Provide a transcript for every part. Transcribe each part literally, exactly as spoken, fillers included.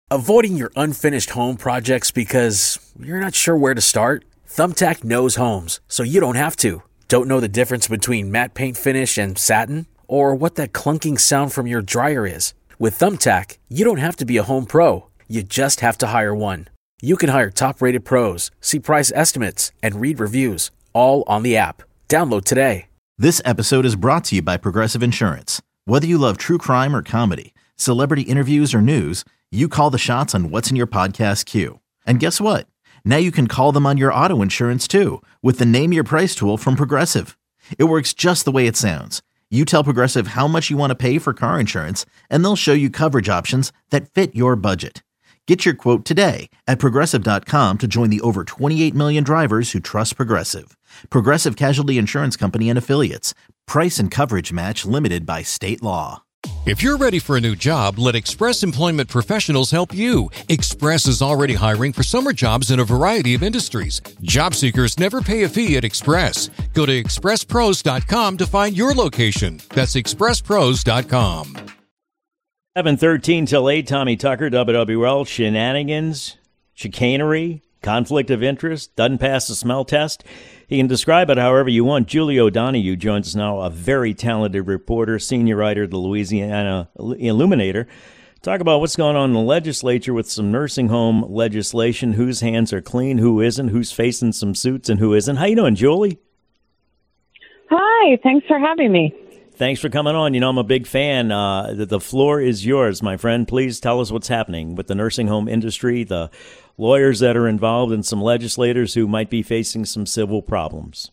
Avoiding your unfinished home projects because you're not sure where to start? Thumbtack knows homes, so you don't have to. Don't know the difference between matte paint finish and satin? Or what that clunking sound from your dryer is? With Thumbtack, you don't have to be a home pro. You just have to hire one. You can hire top-rated pros, see price estimates, and read reviews, all on the app. Download today. This episode is brought to you by Progressive Insurance. Whether you love true crime or comedy, celebrity interviews or news, you call the shots on what's in your podcast queue. And guess what? Now you can call them on your auto insurance too with the Name Your Price tool from Progressive. It works just the way it sounds. You tell Progressive how much you want to pay for car insurance, and they'll show you coverage options that fit your budget. Get your quote today at Progressive dot com to join the over twenty-eight million drivers who trust Progressive. Progressive Casualty Insurance Company and Affiliates. Price and coverage match limited by state law. If you're ready for a new job, let Express Employment Professionals help you. Express is already hiring for summer jobs in a variety of industries. Job seekers never pay a fee at Express. Go to express pros dot com to find your location. That's express pros dot com. seven thirteen till eight, Tommy Tucker, W W L, shenanigans, chicanery, conflict of interest, doesn't pass the smell test. You can describe it however you want. Julie O'Donoghue joins us now, a very talented reporter, senior writer at the Louisiana Illuminator. Talk about what's going on in the legislature with some nursing home legislation, whose hands are clean, who isn't, who's facing some suits, and who isn't. How you doing, Julie? Hi, thanks for having me. Thanks for coming on. You know, I'm a big fan. Uh, the, the floor is yours, my friend. Please tell us what's happening with the nursing home industry, the lawyers that are involved, and some legislators who might be facing some civil problems.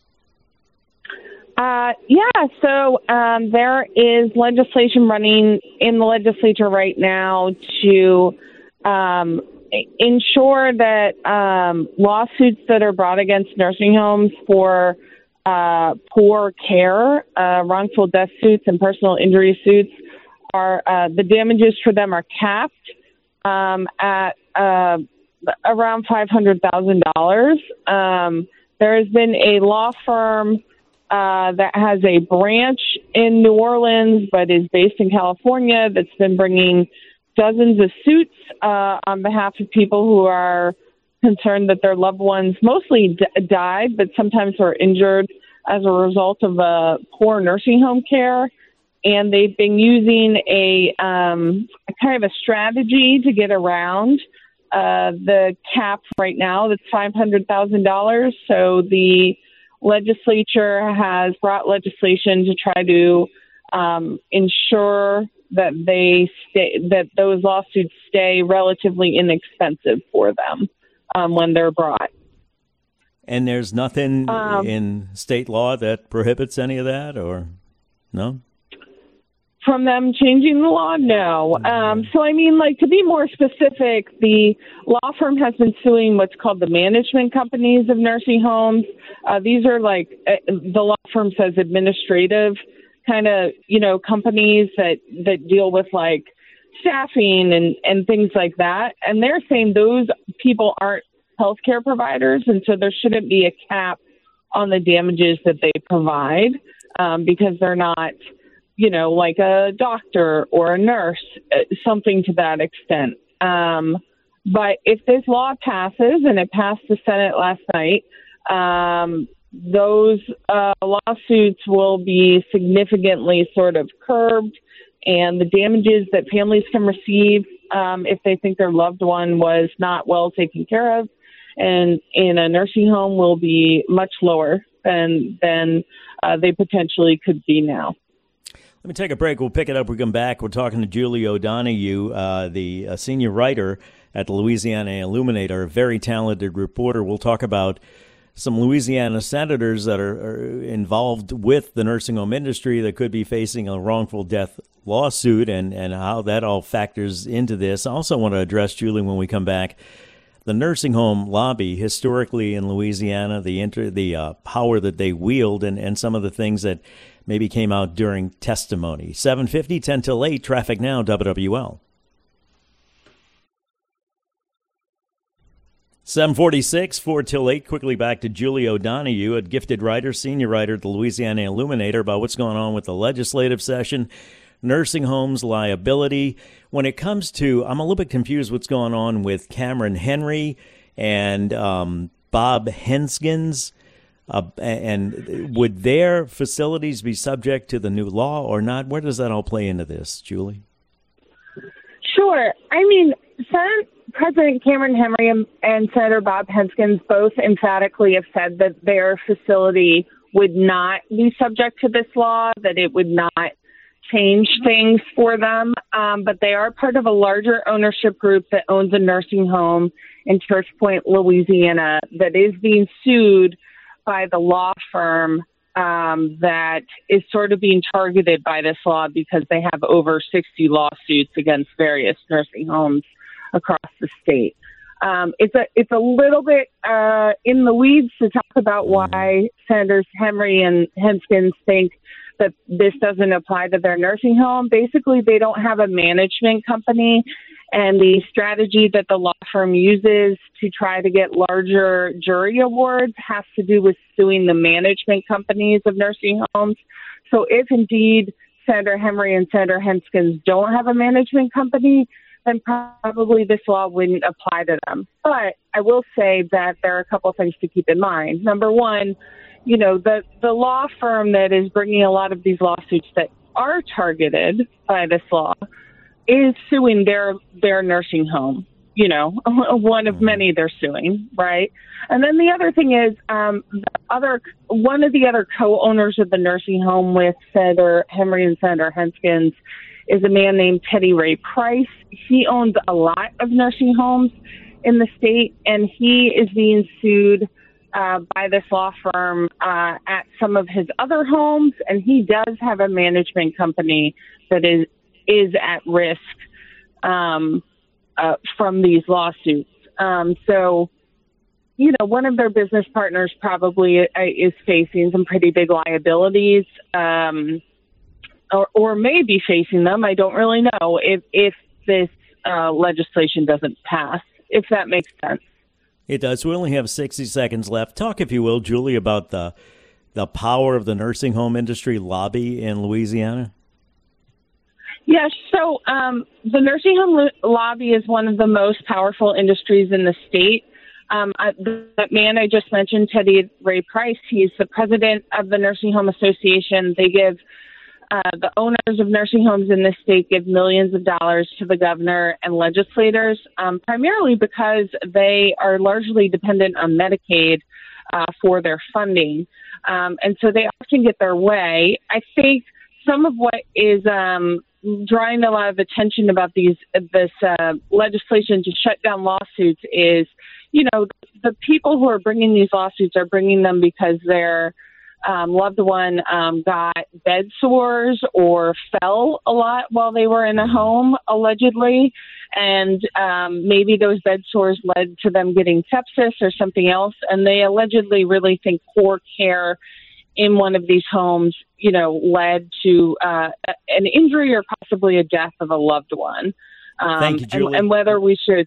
Uh, yeah, so um, there is legislation running in the legislature right now to um, ensure that um, lawsuits that are brought against nursing homes for uh, poor care, uh, wrongful death suits, and personal injury suits are uh, the damages for them are capped um, at uh, around five hundred thousand dollars. Um, there has been a law firm uh, that has a branch in New Orleans but is based in California that's been bringing dozens of suits uh, on behalf of people who are concerned that their loved ones mostly d- died, but sometimes were injured as a result of uh, poor nursing home care. And they've been using a, um, a kind of a strategy to get around uh, the cap right now that's five hundred thousand dollars. So the legislature has brought legislation to try to um, ensure that they stay, that those lawsuits stay relatively inexpensive for them um, when they're brought. And there's nothing um, in state law that prohibits any of that, or no? From them changing the law? No. Um, so, I mean, like, to be more specific, the law firm has been suing what's called the management companies of nursing homes. Uh, these are like, uh, the law firm says administrative kind of, you know, companies that, that deal with, like, staffing and, and things like that. And they're saying those people aren't healthcare providers, and so there shouldn't be a cap on the damages that they provide um, because they're not, you know, like a doctor or a nurse, something to that extent. Um, but if this law passes, and it passed the Senate last night, um, those uh, lawsuits will be significantly sort of curbed, and the damages that families can receive um, if they think their loved one was not well taken care of and in a nursing home will be much lower than, than uh, they potentially could be now. Let me take a break. We'll pick it up. We come back. We're talking to Julie O'Donoghue, uh, the uh, senior writer at the Louisiana Illuminator, a very talented reporter. We'll talk about some Louisiana senators that are, are involved with the nursing home industry that could be facing a wrongful death lawsuit, and, and how that all factors into this. I also want to address, Julie, when we come back, the nursing home lobby historically in Louisiana, the inter, the uh, power that they wield, and, and some of the things that maybe came out during testimony. seven fifty, ten till eight, traffic now, W W L. seven forty-six, four till eight. Quickly back to Julie O'Donoghue, a gifted writer, senior writer at the Louisiana Illuminator, about what's going on with the legislative session. nursing homes liability. When it comes to, I'm a little bit confused what's going on with Cameron Henry and um, Bob Henskins. Uh, and would their facilities be subject to the new law or not? Where does that all play into this, Julie? Sure. I mean, Senate President Cameron Henry and, and Senator Bob Henskins both emphatically have said that their facility would not be subject to this law, that it would not change things for them. Um, but they are part of a larger ownership group that owns a nursing home in Church Point, Louisiana, that is being sued by the law firm um, that is sort of being targeted by this law because they have over sixty lawsuits against various nursing homes across the state. Um, it's a it's a little bit uh, in the weeds to talk about why Senators Henry and Henskins think that this doesn't apply to their nursing home. Basically, they don't have a management company, and the strategy that the law firm uses to try to get larger jury awards has to do with suing the management companies of nursing homes. So if indeed Senator Henry and Senator Henskins don't have a management company, then probably this law wouldn't apply to them. But I will say that there are a couple of things to keep in mind. Number one, you know, the, the law firm that is bringing a lot of these lawsuits that are targeted by this law is suing their their nursing home, you know, one of many they're suing, right? And then the other thing is um, the other one of the other co-owners of the nursing home with Senator Henry and Senator Henskins is a man named Teddy Ray Price. He owns a lot of nursing homes in the state, and he is being sued uh, by this law firm uh, at some of his other homes, and he does have a management company that is is at risk um, uh, from these lawsuits. Um, so, you know, one of their business partners probably is facing some pretty big liabilities, um, or, or may be facing them. I don't really know if, if this uh, legislation doesn't pass, if that makes sense. It does. We only have sixty seconds left. Talk, if you will, Julie, about the the power of the nursing home industry lobby in Louisiana. Yes, so um, the nursing home lo- lobby is one of the most powerful industries in the state. Um, I, that man I just mentioned, Teddy Ray Price, he's the president of the Nursing Home Association. They give uh, the owners of nursing homes in this state give millions of dollars to the governor and legislators, um, primarily because they are largely dependent on Medicaid uh, for their funding. Um, and so they often get their way. I think some of what is um, drawing a lot of attention about these this uh, legislation to shut down lawsuits is, you know, the people who are bringing these lawsuits are bringing them because their um, loved one um, got bed sores or fell a lot while they were in a home, allegedly, and um, maybe those bed sores led to them getting sepsis or something else, and they allegedly really think poor care in one of these homes, you know, led to uh, an injury or possibly a death of a loved one. Um, Thank you, Julie. And, and whether we should.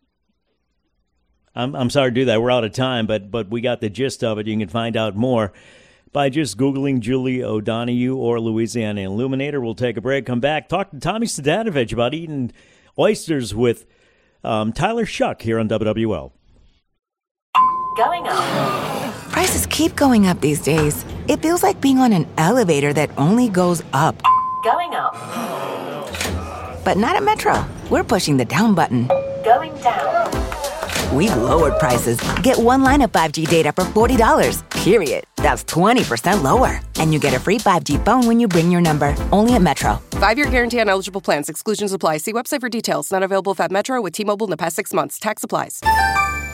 I'm I'm sorry to do that. We're out of time, but but we got the gist of it. You can find out more by just Googling Julie O'Donoghue or Louisiana Illuminator. We'll take a break, come back, talk to Tommy Sedanovich about eating oysters with um, Tyler Shuck here on W W L. Going up. Prices keep going up these days. It feels like being on an elevator that only goes up. Going up. But not at Metro. We're pushing the down button. Going down. We've lowered prices. Get one line of five G data for forty dollars, period. That's twenty percent lower. And you get a free five G phone when you bring your number. Only at Metro. Five-year guarantee on eligible plans. Exclusions apply. See website for details. Not available at Metro with T-Mobile in the past six months. Tax applies.